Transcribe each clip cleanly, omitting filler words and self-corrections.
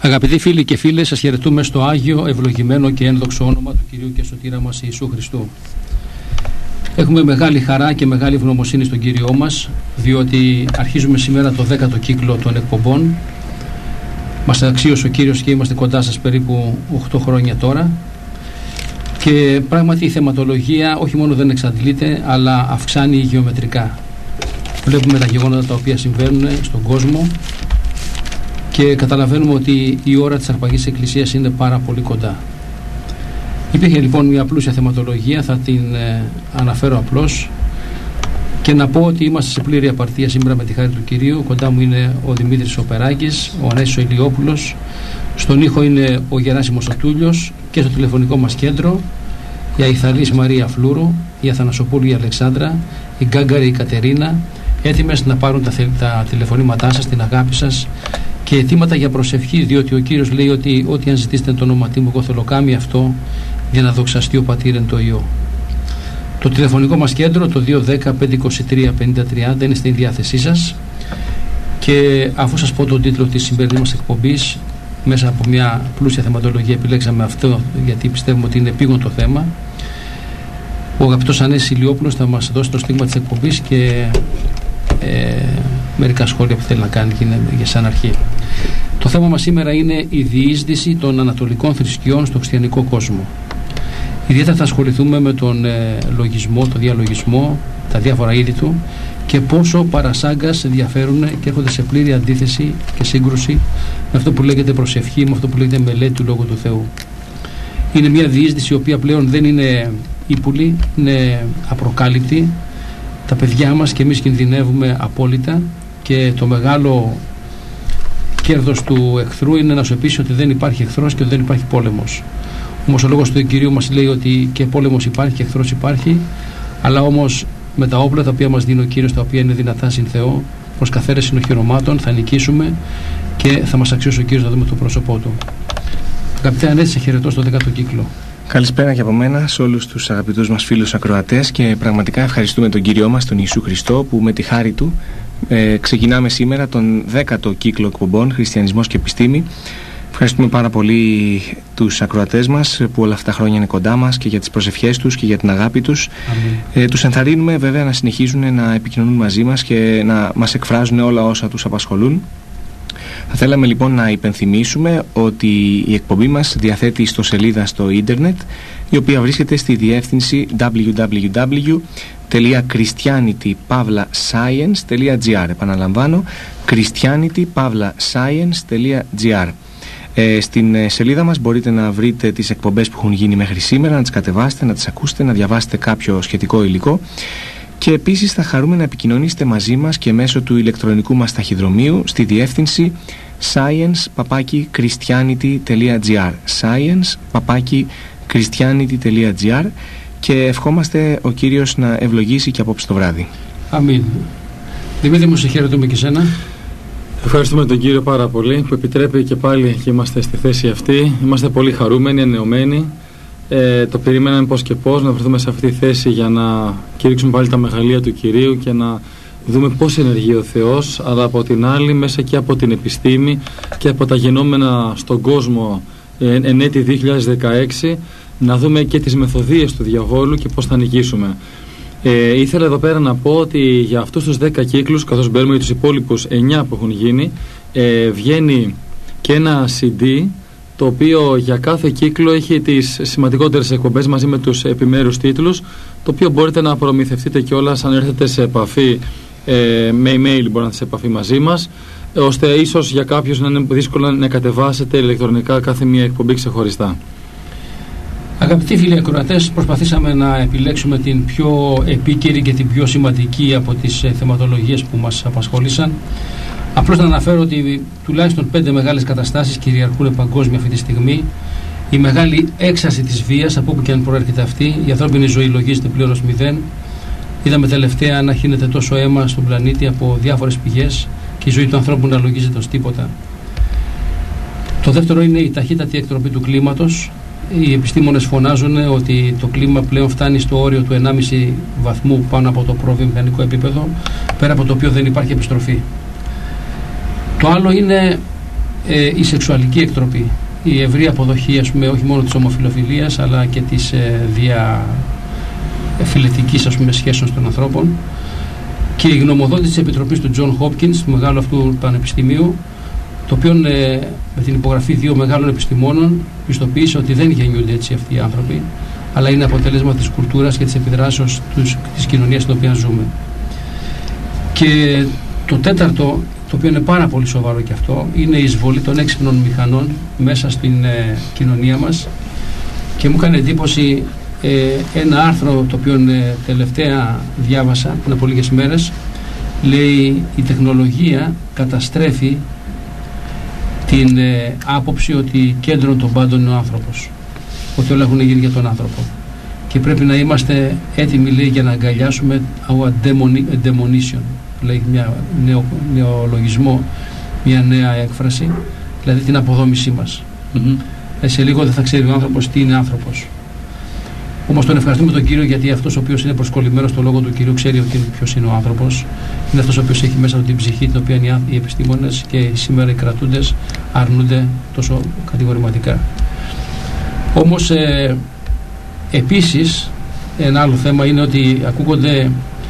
Αγαπητοί φίλοι και φίλες, σας χαιρετούμε στο Άγιο, ευλογημένο και ένδοξο όνομα του Κυρίου και Σωτήρα μας Ιησού Χριστού. Έχουμε μεγάλη χαρά και μεγάλη ευγνωμοσύνη στον Κύριό μας, διότι αρχίζουμε σήμερα το 10ο κύκλο των εκπομπών. Μας αξίωσε ο Κύριος και είμαστε κοντά σας περίπου 8 χρόνια τώρα. Και πράγματι η θεματολογία όχι μόνο δεν εξαντλείται, αλλά αυξάνει γεωμετρικά. Βλέπουμε τα γεγονότα τα οποία συμβαίνουν στον κόσμο και καταλαβαίνουμε ότι η ώρα της αρπαγής εκκλησίας είναι πάρα πολύ κοντά. Υπήρχε λοιπόν μια πλούσια θεματολογία, θα την αναφέρω απλώς και να πω ότι είμαστε σε πλήρη απαρτία σήμερα με τη χάρη του Κυρίου. Κοντά μου είναι ο Δημήτρης Οπεράκης, ο Ανέσης ο Ηλιόπουλος, στον ήχο είναι ο Γεράσιμος ο Τούλιος και στο τηλεφωνικό μας κέντρο η Αϊθαλής Μαρία Φλούρου, η Αθανασοπούλου η Αλεξάνδρα, η Γκάγκαρη η Κατερίνα, έτοιμες να πάρουν τα τηλεφωνήματά σας, την αγάπη σας και αιτήματα για προσευχή, διότι ο Κύριος λέει ότι ό,τι αν ζητήσετε το όνοματί μου, εγώ θέλω κάμει αυτό για να δοξαστεί ο Πατήρ εν το Υιό. Το τηλεφωνικό μας κέντρο, το 210-523-5030, είναι στην διάθεσή σας και αφού σας πω τον τίτλο της σημερινής μας εκπομπής, μέσα από μια πλούσια θεματολογία επιλέξαμε αυτό γιατί πιστεύουμε ότι είναι επίγον το θέμα. Ο αγαπητός Ανέσης Ηλιόπουλος θα μας δώσει το στίγμα της εκπομπής και μερικά σχόλια που θέλει να κάνει για σαν αρχή. Το θέμα μας σήμερα είναι η διείσδυση των ανατολικών θρησκειών στο χριστιανικό κόσμο. Ιδιαίτερα θα ασχοληθούμε με τον λογισμό, τον διαλογισμό, τα διάφορα είδη του και πόσο παρασάγκας ενδιαφέρουν και έρχονται σε πλήρη αντίθεση και σύγκρουση με αυτό που λέγεται προσευχή, με αυτό που λέγεται μελέτη του Λόγου του Θεού. Είναι μια διείσδυση η οποία πλέον δεν είναι ύπουλη, είναι απροκάλυπτη. Τα παιδιά μας και εμείς κινδυνεύουμε απόλυτα και το μεγάλο κέρδος του εχθρού είναι να σου πείσει ότι δεν υπάρχει εχθρός και ότι δεν υπάρχει πόλεμος. Όμως ο λόγος του Κυρίου μας λέει ότι και πόλεμος υπάρχει και εχθρός υπάρχει, αλλά όμως με τα όπλα τα οποία μας δίνει ο Κύριος, τα οποία είναι δυνατά συν Θεό, προς καθαίρεση συνοχυρωμάτων θα νικήσουμε και θα μας αξιώσει ο Κύριος να δούμε το πρόσωπό του. Αγαπητέ Ανέση, σε χαιρετώ στο 10ο κύκλο. Καλησπέρα και από μένα σε όλους τους αγαπητούς μας φίλους ακροατές και πραγματικά ευχαριστούμε τον Κύριό μας, τον Ιησού Χριστό, που με τη χάρη του ξεκινάμε σήμερα τον 10ο κύκλο εκπομπών Χριστιανισμός και Επιστήμη. Ευχαριστούμε πάρα πολύ τους ακροατές μας που όλα αυτά τα χρόνια είναι κοντά μας και για τις προσευχές τους και για την αγάπη τους. Τους ενθαρρύνουμε βέβαια να συνεχίζουν να επικοινωνούν μαζί μας και να μας εκφράζουν όλα όσα τους απασχολούν. Θα θέλαμε λοιπόν να υπενθυμίσουμε ότι η εκπομπή μας διαθέτει ιστοσελίδα στο ίντερνετ, η οποία βρίσκεται στη διεύθυνση www.christianity-science.gr. Επαναλαμβάνω, christianity-science.gr. Στην σελίδα μας μπορείτε να βρείτε τις εκπομπές που έχουν γίνει μέχρι σήμερα, να τις κατεβάσετε, να τις ακούσετε, να διαβάσετε κάποιο σχετικό υλικό. Και επίσης θα χαρούμε να επικοινωνήσετε μαζί μας και μέσω του ηλεκτρονικού μας ταχυδρομείου στη διεύθυνση science-christianity.gr science-christianity.gr και ευχόμαστε ο Κύριος να ευλογήσει και απόψε το βράδυ. Αμήν. Δημήτρη μου, σε χαιρετούμε και σένα. Ευχαριστούμε τον Κύριο πάρα πολύ που επιτρέπει και πάλι και είμαστε στη θέση αυτή. Είμαστε πολύ χαρούμενοι, ανεωμένοι. Το περιμέναμε πώς και πώς να βρεθούμε σε αυτή τη θέση για να κηρύξουμε πάλι τα μεγαλεία του Κυρίου και να δούμε πώς ενεργεί ο Θεός, αλλά από την άλλη μέσα και από την επιστήμη και από τα γενόμενα στον κόσμο εν έτη 2016 να δούμε και τις μεθοδίες του διαβόλου και πώς θα νικήσουμε. Ήθελα εδώ πέρα να πω ότι για αυτούς τους 10 κύκλους, καθώς μπαίνουμε για τους υπόλοιπους 9 που έχουν γίνει, βγαίνει και ένα CD το οποίο για κάθε κύκλο έχει τις σημαντικότερες εκπομπές μαζί με τους επιμέρους τίτλους, το οποίο μπορείτε να προμηθευτείτε κιόλας αν έρθετε σε επαφή με email, μπορείτε να έρθετε σε επαφή μαζί μας, ώστε ίσως για κάποιους να είναι δύσκολο να κατεβάσετε ηλεκτρονικά κάθε μία εκπομπή ξεχωριστά. Αγαπητοί φίλοι ακροατές, προσπαθήσαμε να επιλέξουμε την πιο επίκαιρη και την πιο σημαντική από τις θεματολογίες που μας απασχόλησαν. Απλώς να αναφέρω ότι τουλάχιστον 5 μεγάλες καταστάσεις κυριαρχούν παγκόσμια αυτή τη στιγμή. Η μεγάλη έξαρση της βίας, από όπου και αν προέρχεται αυτή, η ανθρώπινη ζωή λογίζεται πλέον ως 0. Είδαμε τελευταία να χύνεται τόσο αίμα στον πλανήτη από διάφορες πηγές και η ζωή του ανθρώπου να λογίζεται ως τίποτα. Το δεύτερο είναι η ταχύτατη εκτροπή του κλίματος. Οι επιστήμονες φωνάζουν ότι το κλίμα πλέον φτάνει στο όριο του 1,5 βαθμού πάνω από το προβιομηχανικό επίπεδο, πέρα από το οποίο δεν υπάρχει επιστροφή. Το άλλο είναι η σεξουαλική εκτροπή, η ευρύ αποδοχή, ας πούμε, όχι μόνο της ομοφυλοφιλίας αλλά και της φιλετικής, ας πούμε, σχέσεων των ανθρώπων, και η γνωμοδότηση της Επιτροπής του John Hopkins, του μεγάλου αυτού πανεπιστημίου, το οποίο με την υπογραφή δύο μεγάλων επιστημόνων πιστοποίησε ότι δεν γεννιούνται έτσι αυτοί οι άνθρωποι, αλλά είναι αποτέλεσμα της κουλτούρας και της επιδράσεως της κοινωνίας στην οποία ζούμε. Και το τέταρτο, το οποίο είναι πάρα πολύ σοβαρό και αυτό, είναι η εισβολή των έξυπνων μηχανών μέσα στην κοινωνία μας, και μου έκανε εντύπωση ένα άρθρο το οποίο τελευταία διάβασα πριν από λίγες μέρες. Λέει: η τεχνολογία καταστρέφει την άποψη ότι κέντρο των πάντων είναι ο άνθρωπος, ότι όλα έχουν γίνει για τον άνθρωπο, και πρέπει να είμαστε έτοιμοι, λέει, για να αγκαλιάσουμε our demonition, λέει μια νεολογισμό, μια νέα έκφραση, δηλαδή την αποδόμησή μας. Σε λίγο δεν θα ξέρει ο άνθρωπος τι είναι άνθρωπος. Όμως τον ευχαριστούμε τον Κύριο, γιατί αυτός ο οποίος είναι προσκολλημένος στο λόγο του Κυρίου ξέρει ότι ποιος είναι ο άνθρωπος. Είναι αυτός ο οποίος έχει μέσα του την ψυχή, την οποία οι επιστήμονες και σήμερα οι κρατούντες αρνούνται τόσο κατηγορηματικά. Όμως επίσης ένα άλλο θέμα είναι ότι ακούγονται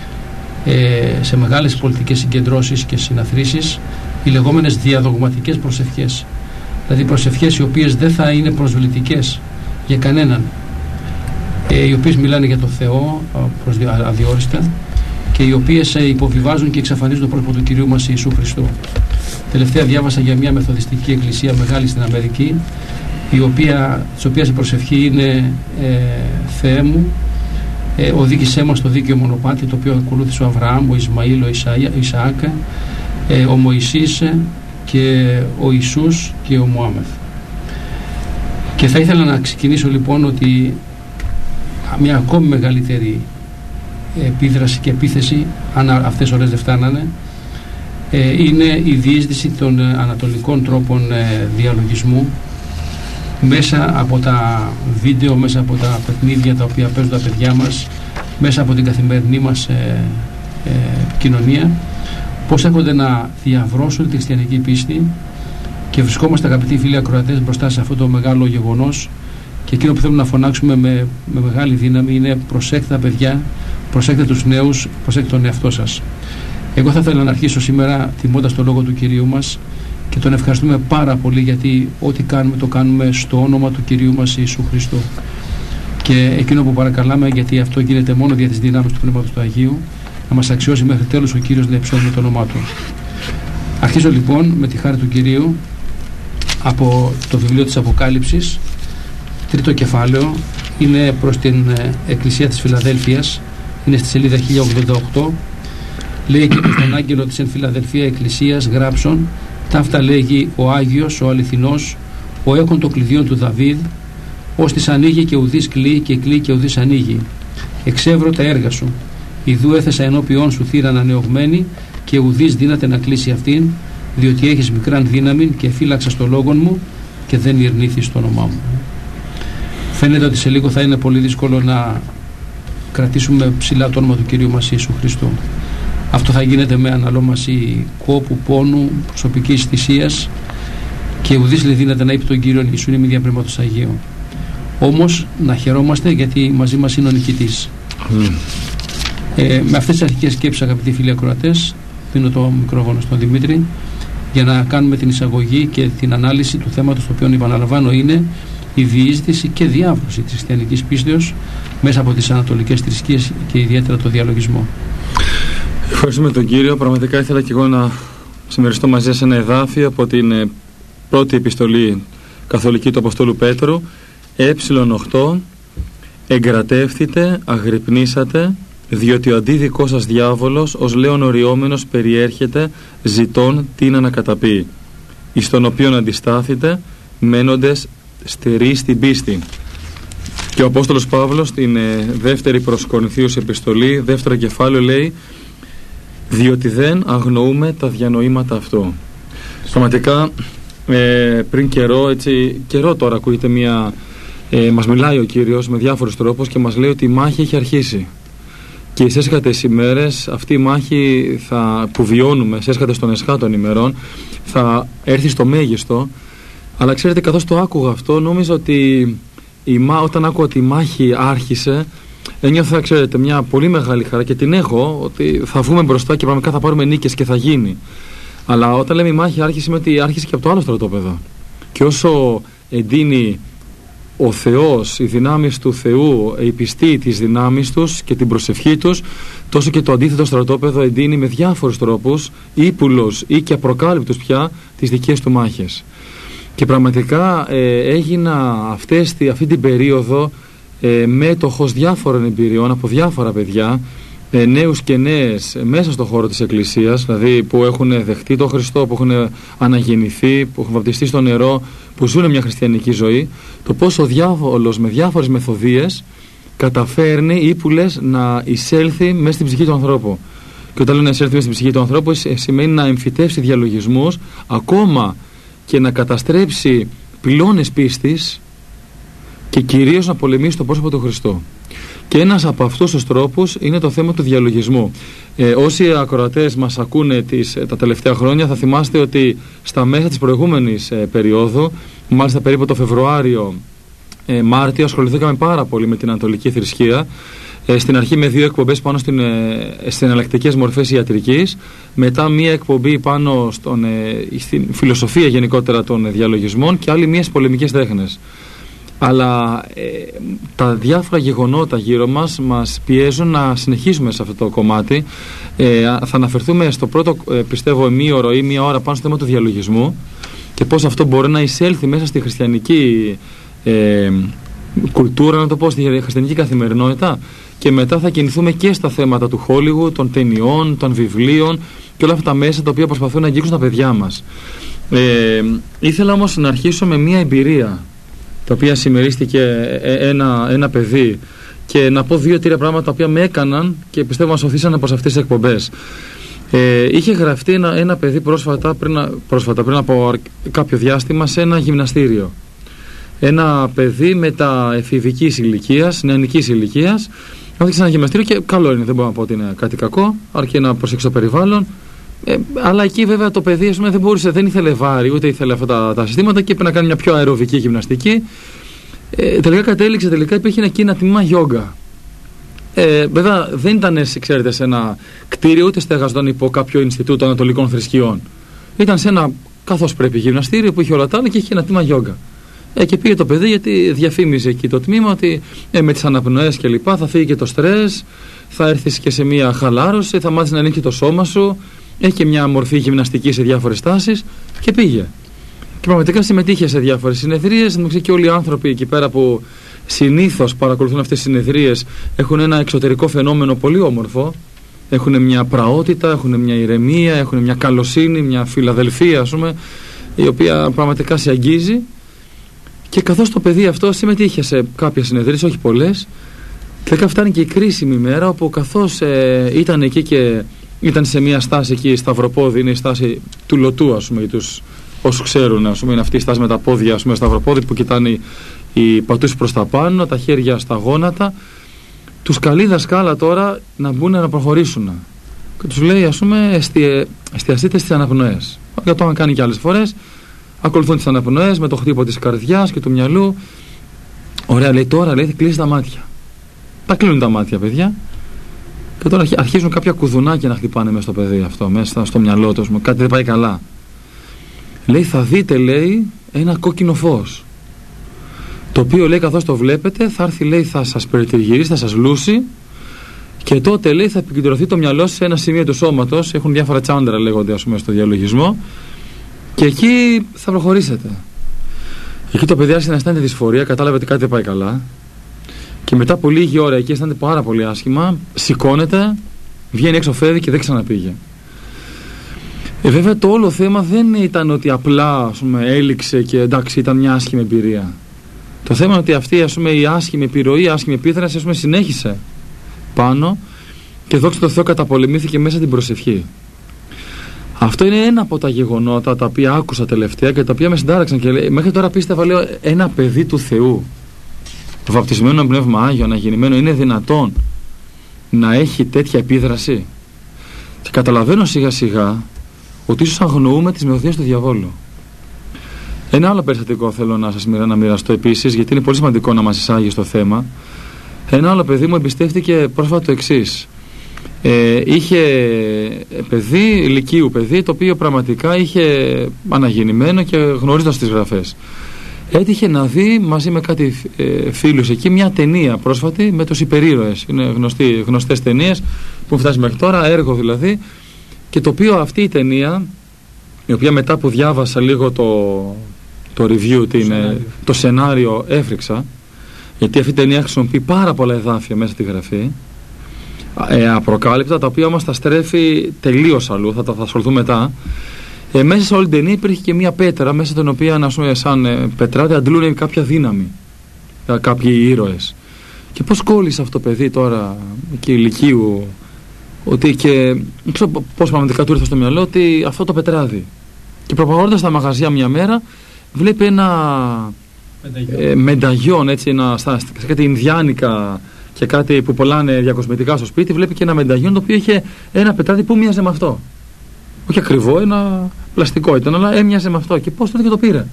σε μεγάλες πολιτικές συγκεντρώσεις και συναθρήσεις οι λεγόμενες διαδογματικές προσευχές, δηλαδή προσευχές οι οποίες δεν θα είναι προσβλητικές για κανέναν, οι οποίες μιλάνε για το Θεό αδιόριστα, και οι οποίες υποβιβάζουν και εξαφανίζουν το πρόσωπο του Κυρίου μας Ιησού Χριστού. Τελευταία διάβασα για μια μεθοδιστική εκκλησία μεγάλη στην Αμερική, της οποίας η προσευχή είναι Θεέ μου, οδήγησέ μας στο δίκαιο μονοπάτι, το οποίο ακολούθησε ο Αβραάμ, ο Ισμαήλ, ο Ισαάκ, ο Μωυσής και ο Ιησούς και ο Μωάμεθ. Και θα ήθελα να ξεκινήσω λοιπόν ότι μια ακόμη μεγαλύτερη επίδραση και επίθεση, αν αυτές ώρες δεν φτάνανε, είναι η διείσδυση των ανατολικών τρόπων διαλογισμού μέσα από τα βίντεο, μέσα από τα παιχνίδια τα οποία παίζουν τα παιδιά μας, μέσα από την καθημερινή μας κοινωνία, πώς έρχονται να διαβρώσουν τη χριστιανική πίστη, και βρισκόμαστε, αγαπητοί φίλοι ακροατές, μπροστά σε αυτό το μεγάλο γεγονός, και εκείνο που θέλουμε να φωνάξουμε με μεγάλη δύναμη είναι: προσέξτε τα παιδιά, προσέξτε τους νέους, προσέξτε τον εαυτό σας. Εγώ θα ήθελα να αρχίσω σήμερα τιμώντας το λόγο του Κυρίου μας, και τον ευχαριστούμε πάρα πολύ, γιατί ό,τι κάνουμε το κάνουμε στο όνομα του Κυρίου μας Ιησού Χριστού. Και εκείνο που παρακαλάμε, γιατί αυτό γίνεται μόνο δια της δύναμης του Πνεύματος του Αγίου, να μας αξιώσει μέχρι τέλους ο Κύριος να υψώνουμε το όνομά Του. Αρχίζω λοιπόν με τη χάρη του Κυρίου από το βιβλίο της Αποκάλυψης, τρίτο κεφάλαιο, είναι προς την Εκκλησία της Φιλαδέλφειας, είναι στη σελίδα 1088. Λέει: και προς τον άγγελο της εν Φιλαδελφία Εκκλησίας γράψον, ταύτα λέγει ο Άγιος, ο αληθινός, ο έχων των κλειδιών του Δαβίδ, ως της ανοίγει και ουδής κλεί, και κλεί και ουδής ανοίγει. Εξεύρω τα έργα σου. Ιδού έθεσα ενώπιόν σου θύρα ανανεωμένη, και ουδής δύναται να κλείσει αυτήν, διότι έχεις μικράν δύναμη και φύλαξα στο λόγον μου, και δεν ειρνήθης το όνομά μου. Φαίνεται ότι σε λίγο θα είναι πολύ δύσκολο να κρατήσουμε ψηλά το όνομα του Κυρίου μας Ιησού Χριστού. Αυτό θα γίνεται με αναλόμαση κόπου, πόνου, προσωπικής θυσίας, και ουδής δεν δύναται να είπε τον Κύριο Ιησού είναι μη διαπνεύματος Αγίου. Όμως να χαιρόμαστε, γιατί μαζί μας είναι ο νικητής. Με αυτές τις αρχικές σκέψεις, αγαπητοί φίλοι ακροατές, δίνω το μικρόφωνο στον Δημήτρη για να κάνουμε την εισαγωγή και την ανάλυση του θέματος, το οποίο επαναλαμβάνω είναι η διείσδυση και διάβρωση της χριστιανικής πίστεως μέσα από τις ανατολικές θρησκείες και ιδιαίτερα το διαλογισμό. Ευχαριστούμε τον Κύριο. Πραγματικά ήθελα και εγώ να συμμεριστώ μαζί σας ένα εδάφιο από την πρώτη επιστολή καθολική του Αποστόλου Πέτρου, ε8. Εγκρατεύθητε, αγρυπνήσατε, διότι ο αντίδικός σας διάβολος ως λέον οριόμενος περιέρχεται, ζητών την ανακαταπεί, εις τον οποίον αντιστάθητε, μένοντες στεροί στην πίστη. Και ο Απόστολος Παύλος στην δεύτερη προς Κορινθίους επιστολή, δεύτερο κεφάλαιο, λέει: διότι δεν αγνοούμε τα διανοήματα αυτό. Πραγματικά πριν καιρό τώρα ακούγεται μας μιλάει ο Κύριος με διάφορους τρόπους και μας λέει ότι η μάχη έχει αρχίσει. και οι έσχατες ημέρες, αυτή η μάχη που βιώνουμε σε έσχατες των εσχάτων ημερών θα έρθει στο μέγιστο. Αλλά ξέρετε, καθώς το άκουγα αυτό, νόμιζα ότι όταν άκουγα ότι η μάχη άρχισε, ένιωθα, ξέρετε, μια πολύ μεγάλη χαρά, και την έχω, ότι θα βγούμε μπροστά και πραγματικά θα πάρουμε νίκες και θα γίνει. Αλλά όταν λέμε η μάχη άρχισε, με ότι άρχισε και από το άλλο στρατόπεδο. Και όσο εντείνει ο Θεός, οι δυνάμεις του Θεού, οι πιστοί τις δυνάμεις τους και την προσευχή τους, τόσο και το αντίθετο στρατόπεδο εντείνει με διάφορους τρόπους, ύπουλος ή και απροκάλυπτους πια, τις δικές του μάχες. Και πραγματικά έγινα αυτή την περίοδο μέτοχος διάφορων εμπειριών από διάφορα παιδιά, νέους και νέες μέσα στον χώρο της Εκκλησίας, δηλαδή που έχουν δεχτεί τον Χριστό, που έχουν αναγεννηθεί, που έχουν βαπτιστεί στο νερό, που ζουν μια χριστιανική ζωή, το πώς ο διάβολος με διάφορες μεθοδίες καταφέρνει ύπουλες να εισέλθει μέσα στην ψυχή του ανθρώπου. Και όταν λέω να εισέλθει μέσα στην ψυχή του ανθρώπου, σημαίνει να εμφυτεύσει διαλογισμούς, ακόμα και να καταστρέψει πυλώνες πίστης, και κυρίως να πολεμήσει το πρόσωπο του Χριστού. Και ένας από αυτούς τους τρόπους είναι το θέμα του διαλογισμού. Όσοι ακροατές μας ακούνε τα τελευταία χρόνια, θα θυμάστε ότι στα μέσα της προηγούμενης περίοδου, μάλιστα περίπου το Φεβρουάριο-Μάρτιο, ασχοληθήκαμε πάρα πολύ με την Ανατολική θρησκεία. Στην αρχή με 2 εκπομπές πάνω στις εναλλακτικές μορφές ιατρικής, μετά μία εκπομπή πάνω στην φιλοσοφία γενικότερα των διαλογισμών και άλλη μία στις πολεμικές τέχνες. Αλλά τα διάφορα γεγονότα γύρω μας πιέζουν να συνεχίσουμε σε αυτό το κομμάτι. Θα αναφερθούμε στο πρώτο, πιστεύω, ημίωρο ή μία ώρα πάνω στο θέμα του διαλογισμού και πώς αυτό μπορεί να εισέλθει μέσα στη χριστιανική κουλτούρα, να το πω, στη χριστιανική καθημερινότητα, και μετά θα κινηθούμε και στα θέματα του Hollywood, των ταινιών, των βιβλίων και όλα αυτά τα μέσα τα οποία προσπαθούν να αγγίξουν τα παιδιά μας. Ήθελα όμως να αρχίσω με μία εμπειρία τα οποία συμμερίστηκε ένα παιδί, και να πω 2-3 πράγματα τα οποία με έκαναν και πιστεύω μας οθήσαν από αυτές τις εκπομπές. Είχε γραφτεί ένα παιδί πρόσφατα πριν από κάποιο διάστημα σε ένα γυμναστήριο. Ένα παιδί μεταεφηβικής ηλικίας, νεανικής ηλικίας, άφηξε ένα γυμναστήριο και καλό είναι, δεν μπορώ να πω ότι είναι κάτι κακό, αρκεί να προσέξει το περιβάλλον. Αλλά εκεί βέβαια το παιδί, ας πούμε, δεν ήθελε βάρη, ούτε ήθελε αυτά τα συστήματα και έπρεπε να κάνει μια πιο αεροβική γυμναστική. Τελικά υπήρχε εκεί ένα τμήμα γιόγκα. Βέβαια δεν ήταν, ξέρετε, σε ένα κτίριο, ούτε στεγαζόταν υπό κάποιο Ινστιτούτο Ανατολικών Θρησκειών. Ήταν σε ένα καθώς πρέπει γυμναστήριο που είχε όλα τα άλλα και είχε ένα τμήμα γιόγκα. Και πήγε το παιδί, γιατί διαφήμιζε εκεί το τμήμα ότι με τις αναπνοές και λοιπά θα φύγει και το στρες, θα έρθεις και σε μια χαλάρωση, θα μάθεις να ελέγχει το σώμα σου. Έχει και μια μορφή γυμναστική σε διάφορες τάσεις, και πήγε. Και πραγματικά συμμετείχε σε διάφορες συνεδρίες. Νομίζω και όλοι οι άνθρωποι εκεί πέρα που συνήθως παρακολουθούν αυτές τις συνεδρίες έχουν ένα εξωτερικό φαινόμενο πολύ όμορφο. Έχουν μια πραότητα, έχουν μια ηρεμία, έχουν μια καλοσύνη, μια φιλαδελφία, ας πούμε, η οποία πραγματικά σε αγγίζει. Και καθώς το παιδί αυτό συμμετείχε σε κάποιες συνεδρίες, όχι πολλές, τελικά φτάνει και η κρίσιμη μέρα όπου καθώς ήταν εκεί και ήταν σε μια στάση εκεί, σταυροπόδι, είναι η στάση του λωτού, ας πούμε, για τους όσους ξέρουν, ας πούμε, είναι αυτή η στάση με τα πόδια, ας πούμε, σταυροπόδι, που κοιτάνε οι πατούς προς τα πάνω, τα χέρια στα γόνατα. Τους καλεί δασκάλα τώρα να μπουν να προχωρήσουν. Και τους λέει, ας πούμε, εστιαστείτε στις αναπνοές. Για το είχαν κάνει και άλλες φορές. Ακολουθούν τις αναπνοές με το χτύπο της καρδιάς και του μυαλού. Ωραία, λέει, τώρα λέει, κλείσει τα μάτια. Τα κλείνουν τα μάτια, παιδιά. Και τώρα αρχίζουν κάποια κουδουνάκια να χτυπάνε μέσα στο παιδί αυτό, μέσα στο μυαλό του. Κάτι δεν πάει καλά. Λέει, θα δείτε, λέει, ένα κόκκινο φως. Το οποίο, λέει, καθώς το βλέπετε, θα έρθει, λέει, θα σας περιτριγυρίσει, θα σας λούσει. Και τότε, λέει, θα επικεντρωθεί το μυαλό σε ένα σημείο του σώματος. Έχουν διάφορα τσάντρα, λέγονται, ας πούμε, στο διαλογισμό. Και εκεί θα προχωρήσετε. Εκεί το παιδί άρχισε να αισθάνεται δυσφορία, κατάλαβε ότι κάτι δεν πάει καλά. Και μετά από λίγη ώρα εκεί αισθάνεται πάρα πολύ άσχημα, σηκώνεται, βγαίνει έξω, φεύγει και δεν ξαναπήγε. Βέβαια το όλο θέμα δεν ήταν ότι απλά, ας πούμε, έληξε και εντάξει ήταν μια άσχημη εμπειρία. Το θέμα είναι ότι αυτή, ας πούμε, η άσχημη επιρροή, η άσχημη επίδραση, ας πούμε, συνέχισε πάνω και δόξα τω Θεώ καταπολεμήθηκε μέσα την προσευχή. Αυτό είναι ένα από τα γεγονότα τα οποία άκουσα τελευταία και τα οποία με συντάραξαν και μέχρι τώρα πίστευα, λέω, ένα παιδί του Θεού, βαπτισμένο Πνεύμα Άγιο, αναγεννημένο, είναι δυνατόν να έχει τέτοια επίδραση. Και καταλαβαίνω σιγά σιγά ότι ίσως αγνοούμε τις μυρωδιές του διαβόλου. Ένα άλλο περιστατικό θέλω να μοιραστώ επίσης, γιατί είναι πολύ σημαντικό να μας εισάγει στο θέμα. Ένα άλλο παιδί μου εμπιστεύτηκε πρόσφατα το εξής. Είχε παιδί, ηλικίου παιδί, το οποίο πραγματικά είχε αναγεννημένο και γνωρίζοντας τις γραφές. Έτυχε να δει μαζί με κάτι φίλους εκεί μια ταινία πρόσφατη με τους υπερήρωες. Είναι γνωστές ταινίες που φτάσει μέχρι τώρα, έργο δηλαδή. Και το οποίο αυτή η ταινία, η οποία μετά που διάβασα λίγο το review, το σενάριο έφρυξα, γιατί αυτή η ταινία χρησιμοποιεί πάρα πολλά εδάφια μέσα στη γραφή, απροκάλυπτα, τα οποία όμως τα στρέφει τελείως αλλού, θα τα ασχοληθούμε μετά. Μέσα σε όλη την ταινία υπήρχε και μια πέτρα, μέσα στην οποία σαν πετράτε αντλούν κάποια δύναμη κάποιοι ήρωες. Και πώς κόλλησε αυτό το παιδί τώρα και ηλικίου, ότι και πώς πραγματικά του ήρθε στο μυαλό ότι αυτό το πετράδι. Και προπαγώντας στα μαγαζιά μια μέρα, βλέπει ένα μενταγιόν, έτσι, κάτι ινδιάνικα και κάτι που πουλάνε διακοσμητικά στο σπίτι. Βλέπει και ένα μενταγιόν το οποίο είχε ένα πετράδι που μοιάζε με αυτό. Όχι ακριβό, ένα πλαστικό ήταν, αλλά έμοιαζε με αυτό. Και πώς τότε και το πήρε.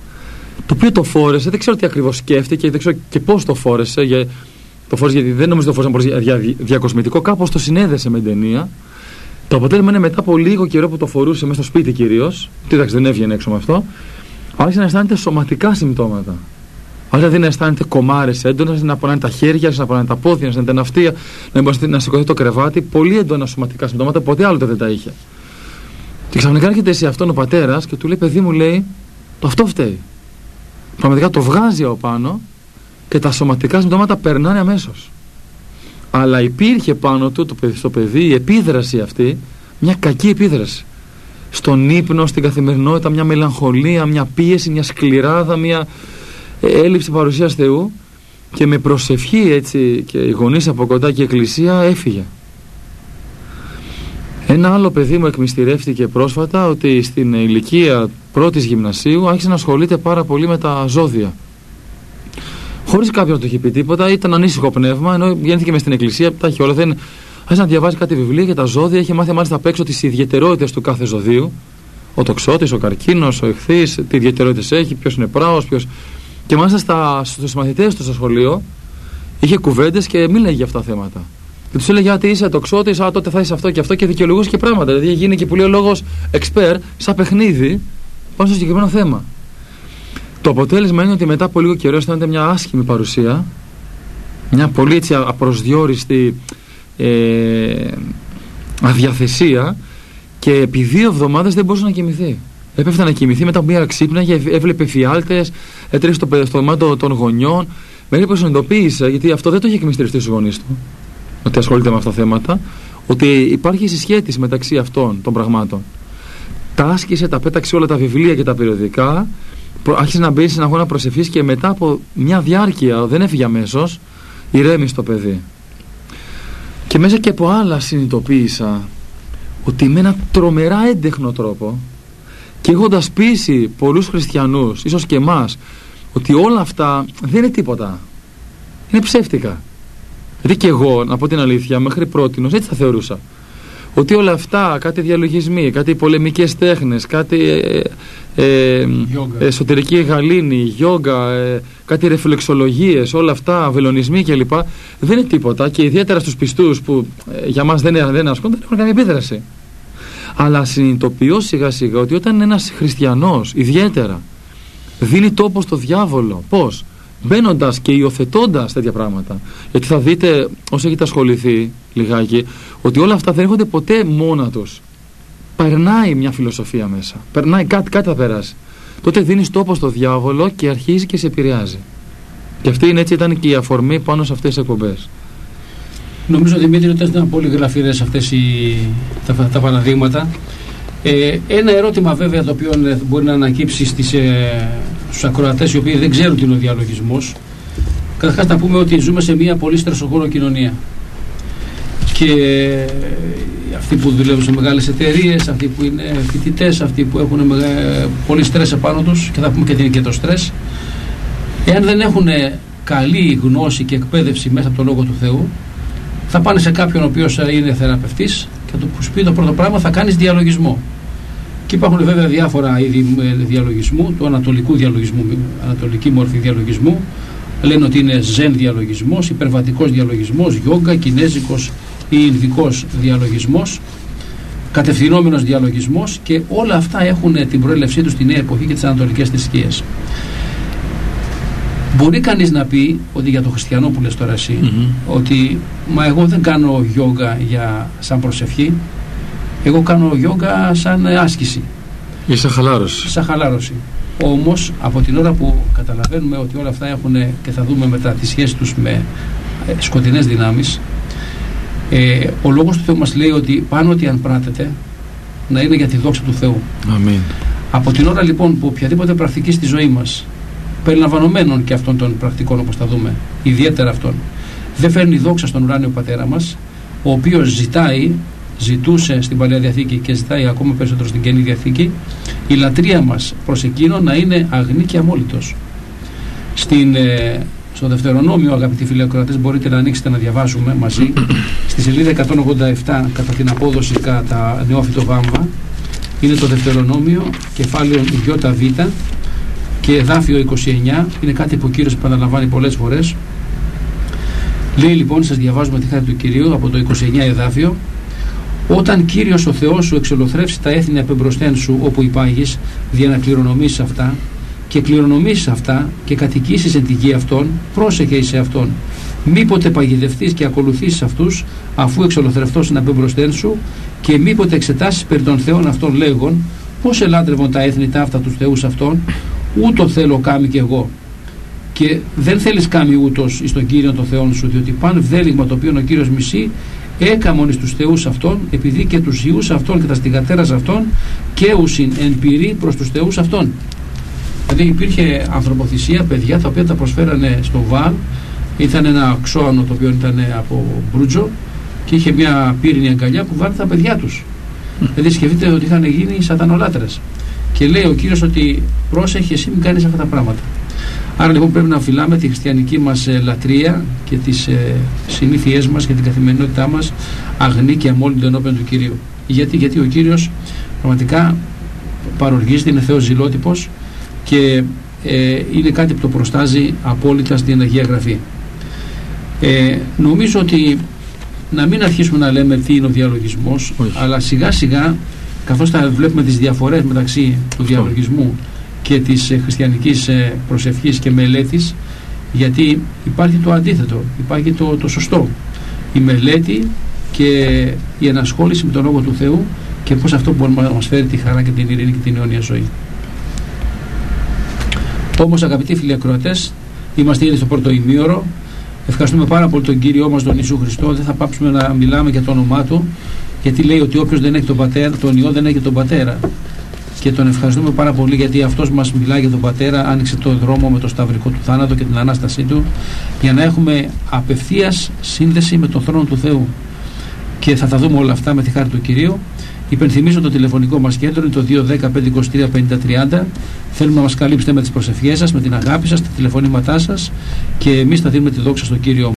Το οποίο το φόρεσε, δεν ξέρω τι ακριβώς σκέφτηκε, δεν ξέρω και πώς το φόρεσε. Γιατί δεν νομίζω το φόρεσε για διακοσμητικό, κάπως το συνέδεσε με την ταινία. Το αποτέλεσμα είναι μετά από λίγο καιρό που το φορούσε μέσα στο σπίτι κυρίως. Εντάξει, δεν έβγαινε έξω με αυτό. Άρχισε να αισθάνεται σωματικά συμπτώματα. Δηλαδή να αισθάνεται κομμάρες έντονες, να πονάνε τα χέρια, να πονάνε τα πόδια, να αισθάνεται ναυτία, να μπορεί να σηκωθεί το κρεβάτι. Πολύ έντονα σωματικά συμπτώματα, ποτέ άλλοτε δεν τα είχε. Και ξαφνικά έρχεται σε αυτόν ο πατέρας και του λέει: παιδί μου, λέει, αυτό φταίει. Πραγματικά το βγάζει από πάνω και τα σωματικά συμπτώματα περνάνε αμέσως. Αλλά υπήρχε πάνω του στο παιδί η επίδραση αυτή, μια κακή επίδραση. Στον ύπνο, στην καθημερινότητα, μια μελαγχολία, μια πίεση, μια σκληράδα, μια έλλειψη παρουσίας Θεού, και με προσευχή έτσι και οι γονείς από κοντά και η εκκλησία έφυγε. Ένα άλλο παιδί μου εκμυστηρεύτηκε πρόσφατα ότι στην ηλικία πρώτης γυμνασίου άρχισε να ασχολείται πάρα πολύ με τα ζώδια. Χωρίς κάποιον να του είχε πει τίποτα, ήταν ανήσυχο πνεύμα, ενώ γεννήθηκε μες στην εκκλησία, τα είχε όλα. Άρχισε να διαβάζει κάτι βιβλία για τα ζώδια, είχε μάθει μάλιστα απ' έξω τις ιδιαιτερότητες του κάθε ζωδίου. Ο τοξότης, ο καρκίνος, ο ηχθής, τι ιδιαιτερότητες έχει, ποιος είναι πράος, ποιος. Και μάλιστα στους μαθητές του στο σχολείο είχε κουβέντες και μίλαγε για αυτά τα θέματα. Και τους έλεγε: γιατί είσαι τοξότης, τότε θα είσαι αυτό και αυτό, και δικαιολογούσε και πράγματα. Δηλαδή γίνει και που λέει ο λόγος expert, σαν παιχνίδι, πάνω στο συγκεκριμένο θέμα. Το αποτέλεσμα είναι ότι μετά από λίγο καιρό αισθάνεται μια άσχημη παρουσία, μια πολύ έτσι απροσδιόριστη αδιαθεσία, και επί 2 εβδομάδες δεν μπορούσε να κοιμηθεί. Έπεφτε να κοιμηθεί, μετά από μία ξύπναγε, έβλεπε φιάλτες, έτρεχε στο δωμάτιο των γονιών. Μέχρι που συνειδητοποίησε, γιατί αυτό δεν το είχε εκμυστηριστεί στους γονείς του, ότι ασχολείται με αυτά τα θέματα, ότι υπάρχει συσχέτιση μεταξύ αυτών των πραγμάτων. Τα άσκησε, τα πέταξε όλα τα βιβλία και τα περιοδικά, άρχισε να μπει σε αγώνα προσευχής και μετά από μια διάρκεια, δεν έφυγε αμέσως, ηρέμησε το παιδί. Και μέσα και από άλλα συνειδητοποίησα ότι με ένα τρομερά έντεχνο τρόπο, και έχοντας πείσει πολλούς χριστιανούς, ίσως και εμάς, ότι όλα αυτά δεν είναι τίποτα, είναι ψεύτικα. Γιατί και εγώ, να πω την αλήθεια, μέχρι πρότινος έτσι θα θεωρούσα, ότι όλα αυτά, κάτι διαλογισμοί, κάτι πολεμικές τέχνες, κάτι εσωτερική γαλήνη, γιόγκα, κάτι ρεφλεξολογίες, όλα αυτά, βελονισμοί κλπ, δεν είναι τίποτα, και ιδιαίτερα στους πιστούς που για μας δεν ασκούν, δεν έχουν καμία επίδραση. Αλλά συνειδητοποιώ σιγά σιγά ότι όταν ένας χριστιανός ιδιαίτερα δίνει τόπο στο διάβολο, πώς? Μπαίνοντας και υιοθετώντας τέτοια πράγματα. Γιατί θα δείτε, όσο έχετε ασχοληθεί λιγάκι, ότι όλα αυτά δεν έρχονται ποτέ μόνα τους. Περνάει μια φιλοσοφία μέσα. Περνάει κάτι θα περάσει. Τότε δίνεις τόπο στο διάβολο και αρχίζει και σε επηρεάζει. Και αυτή είναι, έτσι ήταν και η αφορμή πάνω σε αυτές τις εκπομπές. Νομίζω, Δημήτρη, ότι ήταν πολύ γραφειρές αυτές τα παραδείγματα. Ένα ερώτημα βέβαια το οποίο μπορεί να ανακύψει στους ακροατές οι οποίοι δεν ξέρουν τι είναι ο διαλογισμός. Καταρχάς να πούμε ότι ζούμε σε μια πολύ στρεσογόρο κοινωνία. Και αυτοί που δουλεύουν σε μεγάλες εταιρείες, αυτοί που είναι φοιτητές, αυτοί που έχουν πολύ στρες επάνω τους, και θα πούμε και το στρες, εάν δεν έχουν καλή γνώση και εκπαίδευση μέσα από το Λόγο του Θεού, Θα πάνε σε κάποιον ο οποίος είναι θεραπευτής και θα του πει το πρώτο πράγμα, θα κάνεις διαλογισμό. Και υπάρχουν βέβαια διάφορα είδη διαλογισμού, του ανατολικού διαλογισμού, ανατολική μορφή διαλογισμού. Λένε ότι είναι ζεν διαλογισμός, υπερβατικός διαλογισμός, γιόγκα, κινέζικος ή ινδικός διαλογισμός, κατευθυνόμενος διαλογισμός, και όλα αυτά έχουν την προέλευσή τους στη νέα εποχή και τις ανατολικές θρησκείες. Μπορεί κανείς να πει ότι για το χριστιανό που λες τώρα εσύ, ότι μα εγώ δεν κάνω γιόγκα σαν προσευχή, εγώ κάνω γιόγκα σαν άσκηση ή σαν χαλάρωση. Σαν χαλάρωση. Όμως από την ώρα που καταλαβαίνουμε ότι όλα αυτά έχουν, και θα δούμε μετά τη σχέση τους με σκοτεινές δυνάμεις, ο λόγος του Θεού μας λέει ότι πάνω ότι αν πράτετε να είναι για τη δόξα του Θεού. Αμήν. Από την ώρα λοιπόν που οποιαδήποτε πρακτική στη ζωή μας, περιλαμβανομένων και αυτών των πρακτικών όπως θα δούμε, ιδιαίτερα αυτών, δεν φέρνει δόξα στον ουράνιο πατέρα μας, ο οποίος ζητούσε στην Παλαιά Διαθήκη και ζητάει ακόμα περισσότερο στην Καινή Διαθήκη, η λατρεία μας προς εκείνο να είναι αγνή και αμόλυτος. Στο Δευτερονόμιο, αγαπητοί φίλοι ακροατές, μπορείτε να ανοίξετε να διαβάσουμε μαζί, στη σελίδα 187 κατά την απόδοση κατά νεόφυτο βάμβα, είναι το Δευτερονόμιο, κεφάλαιο ΙΒ και εδάφιο 29, είναι κάτι που ο Κύριος επαναλαμβάνει πολλές φορές. Λέει λοιπόν, σας διαβάζουμε τη χάρη του Κυρίου από το 29 εδάφιο: «Όταν Κύριος ο Θεός σου εξολοθρεύσει τα έθνη απεμπροσθέν σου όπου υπάγεις, δια να κληρονομήσεις αυτά, και κληρονομήσεις αυτά και κατοικήσεις εν τη γη αυτών, πρόσεχε εις αυτόν. Μήποτε παγιδευτείς και ακολουθήσεις αυτούς, αφού εξολοθρευτός είναι απεμπροσθέν σου, και μήποτε εξετάσεις περί των θεών αυτών λέγον, πώς ελάτρευον τα έθνη ταύτα τους θεούς αυτών, ούτω θέλω κάμει κι εγώ. Και δεν θέλεις κάμει ούτως εις τον Κύριον των θεών σου, διότι παν βδέλιγμα το οποίο ο Κύριος μισεί, έκαμον εις τους θεούς αυτών, επειδή και τους ιούς αυτών και τα στιγατέρας αυτών, και ουσιν εν πυρή προς τους θεούς αυτών». Δηλαδή υπήρχε ανθρωποθυσία, παιδιά τα οποία τα προσφέρανε στο Βαάλ. Ήταν ένα ξώανο το οποίο ήταν από μπρούτζο και είχε μια πύρινη αγκαλιά που βάρει τα παιδιά τους. Δηλαδή σκεφτείτε ότι είχαν γίνει σατανολάτρες. Και λέει ο Κύριος ότι πρόσεχε εσύ μην κάνεις αυτά τα πράγματα. Άρα λοιπόν πρέπει να φυλάμε τη χριστιανική μας λατρεία και τις συνήθειές μας και την καθημερινότητά μας αγνή και αμόλυντη ενώπιον του Κυρίου. Γιατί ο Κύριος πραγματικά παροργίζεται, είναι Θεός ζηλότυπος και είναι κάτι που το προστάζει απόλυτα στην Αγία Γραφή. Νομίζω ότι να μην αρχίσουμε να λέμε τι είναι ο διαλογισμός, αλλά σιγά σιγά, καθώς θα βλέπουμε τις διαφορές μεταξύ του διαλογισμού και της χριστιανικής προσευχής και μελέτης, γιατί υπάρχει το αντίθετο, υπάρχει το σωστό, η μελέτη και η ενασχόληση με τον Λόγο του Θεού και πώς αυτό μπορεί να μας φέρει τη χαρά και την ειρήνη και την αιώνια ζωή. Όμως αγαπητοί φίλοι ακροατές, είμαστε ήδη στο πρώτο ημίωρο. Ευχαριστούμε πάρα πολύ τον Κύριό μας τον Ιησού Χριστό. Δεν θα πάψουμε να μιλάμε για το όνομά Του, γιατί λέει ότι όποιος δεν έχει τον Πατέρα, τον Υιό δεν έχει τον Πατέρα. Και τον ευχαριστούμε πάρα πολύ γιατί αυτός μας μιλάει για τον Πατέρα, άνοιξε τον δρόμο με το σταυρικό του θάνατο και την Ανάστασή Του, για να έχουμε απευθείας σύνδεση με τον θρόνο του Θεού. Και θα τα δούμε όλα αυτά με τη χάρη του Κυρίου. Υπενθυμίζω το τηλεφωνικό μας κέντρο είναι το 210-523-5030. Θέλουμε να μας καλύψετε με τις προσευχές σας, με την αγάπη σας, τα τηλεφωνήματά σας, και εμείς θα δίνουμε τη δόξα στον Κύριο.